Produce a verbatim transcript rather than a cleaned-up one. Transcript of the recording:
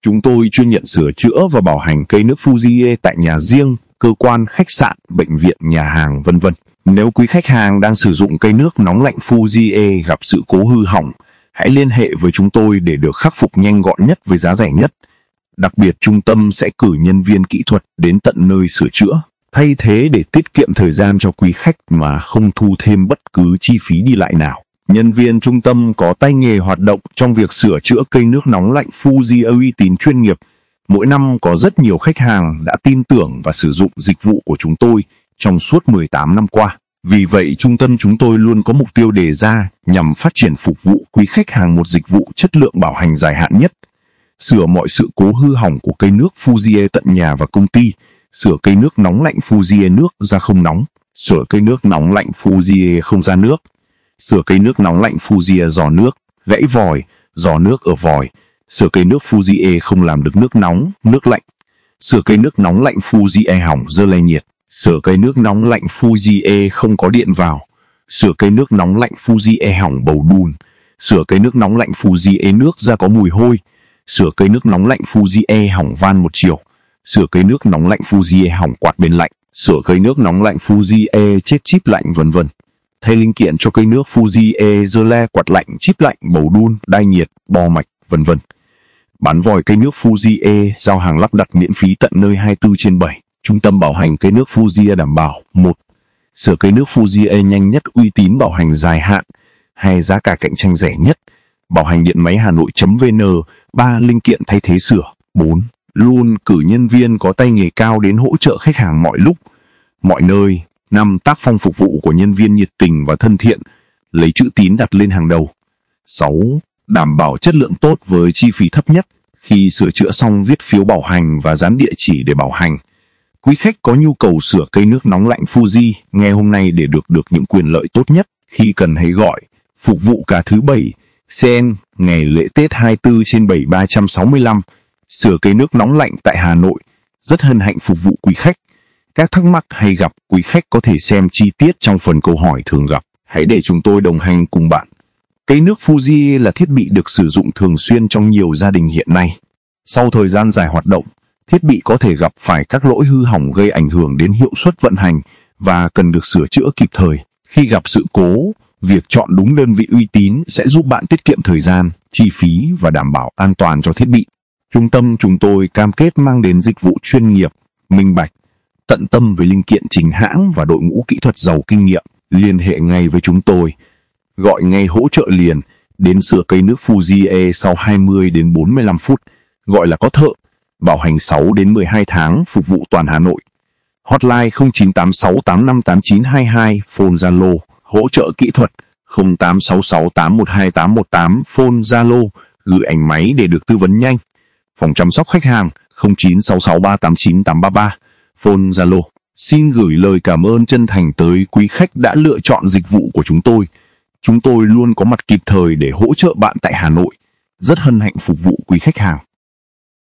Chúng tôi chuyên nhận sửa chữa và bảo hành cây nước Fuji tại nhà riêng, cơ quan, khách sạn, bệnh viện, nhà hàng, vân vân. Nếu quý khách hàng đang sử dụng cây nước nóng lạnh Fuji gặp sự cố hư hỏng, hãy liên hệ với chúng tôi để được khắc phục nhanh gọn nhất với giá rẻ nhất. Đặc biệt, trung tâm sẽ cử nhân viên kỹ thuật đến tận nơi sửa chữa, thay thế để tiết kiệm thời gian cho quý khách mà không thu thêm bất cứ chi phí đi lại nào. Nhân viên trung tâm có tay nghề hoạt động trong việc sửa chữa cây nước nóng lạnh Fuji uy tín chuyên nghiệp. Mỗi năm có rất nhiều khách hàng đã tin tưởng và sử dụng dịch vụ của chúng tôi trong suốt mười tám năm qua. Vì vậy, trung tâm chúng tôi luôn có mục tiêu đề ra nhằm phát triển phục vụ quý khách hàng một dịch vụ chất lượng bảo hành dài hạn nhất. Sửa mọi sự cố hư hỏng của cây nước Fuji tận nhà và công ty, sửa cây nước nóng lạnh Fuji nước ra không nóng, sửa cây nước nóng lạnh Fuji không ra nước, sửa cây nước nóng lạnh Fuji giò nước, gãy vòi, giò nước ở vòi, sửa cây nước Fuji không làm được nước nóng, nước lạnh, sửa cây nước nóng lạnh Fuji hỏng dơ le nhiệt, sửa cây nước nóng lạnh Fuji không có điện vào, sửa cây nước nóng lạnh Fuji hỏng bầu đun, sửa cây nước nóng lạnh Fuji nước ra có mùi hôi, sửa cây nước nóng lạnh Fuji hỏng van một chiều, sửa cây nước nóng lạnh Fuji hỏng quạt bên lạnh, sửa cây nước nóng lạnh Fuji chết chip lạnh vân vân. Thay linh kiện cho cây nước Fuji dơ le, quạt lạnh, chip lạnh, bầu đun, đai nhiệt, bo mạch, vân vân. Bán vòi cây nước Fuji, giao hàng lắp đặt miễn phí tận nơi hai mươi tư trên bảy. Trung tâm bảo hành cây nước Fuji đảm bảo: một. Sửa cây nước Fuji nhanh nhất, uy tín, bảo hành dài hạn. hai. Giá cả cạnh tranh rẻ nhất. Bảo hành điện máy Hà Nội.vn. ba. Linh kiện thay thế sửa. bốn. Luôn cử nhân viên có tay nghề cao đến hỗ trợ khách hàng mọi lúc, mọi nơi. năm. Tác phong phục vụ của nhân viên nhiệt tình và thân thiện, lấy chữ tín đặt lên hàng đầu. sáu. Đảm bảo chất lượng tốt với chi phí thấp nhất. Khi sửa chữa xong viết phiếu bảo hành và dán địa chỉ để bảo hành. Quý khách có nhu cầu sửa cây nước nóng lạnh Fuji nghe hôm nay để được được những quyền lợi tốt nhất. Khi cần hãy gọi. Phục vụ cả thứ bảy, xê en, ngày lễ Tết hai mươi tư trên bảy ba trăm sáu mươi lăm. Sửa cây nước nóng lạnh tại Hà Nội. Rất hân hạnh phục vụ quý khách. Các thắc mắc hay gặp quý khách có thể xem chi tiết trong phần câu hỏi thường gặp. Hãy để chúng tôi đồng hành cùng bạn. Cây nước Fuji là thiết bị được sử dụng thường xuyên trong nhiều gia đình hiện nay. Sau thời gian dài hoạt động, thiết bị có thể gặp phải các lỗi hư hỏng gây ảnh hưởng đến hiệu suất vận hành và cần được sửa chữa kịp thời. Khi gặp sự cố, việc chọn đúng đơn vị uy tín sẽ giúp bạn tiết kiệm thời gian, chi phí và đảm bảo an toàn cho thiết bị. Trung tâm chúng tôi cam kết mang đến dịch vụ chuyên nghiệp, minh bạch, tận tâm với linh kiện chính hãng và đội ngũ kỹ thuật giàu kinh nghiệm. Liên hệ ngay với chúng tôi. Gọi ngay hỗ trợ liền, đến sửa cây nước Fuji sau hai mươi đến bốn mươi lăm phút. Gọi là có thợ. Bảo hành sáu đến mười hai tháng, phục vụ toàn Hà Nội. Hotline không chín tám sáu tám năm tám chín hai hai, phone Zalo. Hỗ trợ kỹ thuật không tám sáu sáu tám một hai tám một tám, phone Zalo. Gửi ảnh máy để được tư vấn nhanh. Phòng chăm sóc khách hàng không chín sáu sáu ba tám chín tám ba ba, phone Zalo. Xin gửi lời cảm ơn chân thành tới quý khách đã lựa chọn dịch vụ của chúng tôi. Chúng tôi luôn có mặt kịp thời để hỗ trợ bạn tại Hà Nội. Rất hân hạnh phục vụ quý khách hàng.